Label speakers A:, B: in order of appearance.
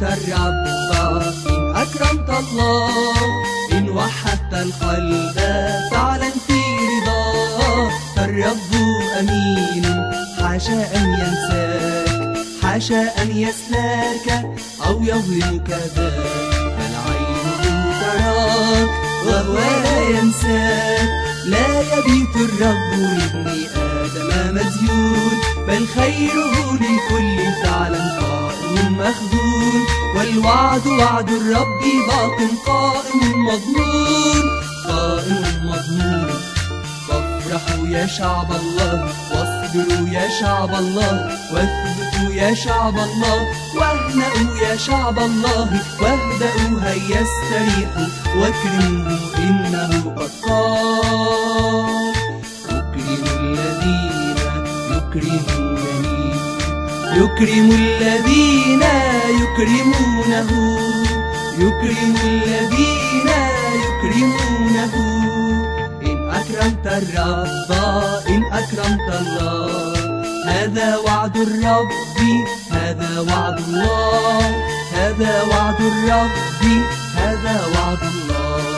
A: الرب، إن أكرمت الله، إن وحدت القلب فعلا في رضاه، فالرب أمين حاشا أن ينساك، حاشا أن يسلاك أو يظلمك ذاك، بل عينه تراك وهو لا ينساك. لا يبيت الرب لابن آدم مديون، بل خيره لكل فعلا قائم مخذول، والوعد وعد الرب باق قائم مضمون، قائم مضمون. فافرحوا يا شعب الله، واصبروا يا شعب الله، واثبتوا يا شعب الله، واهنئوا يا شعب الله، واهدأوا هيا استريحوا، واكرموا إنه قد قال يكرم الذين يكرمونني، يكرم الذين يكرمونه، يكرم الذين يكرمونه. إن أكرمت الرب، إن أكرمت الله، هذا وعد الرب، هذا وعد الله، هذا وعد الرب، هذا وعد الله.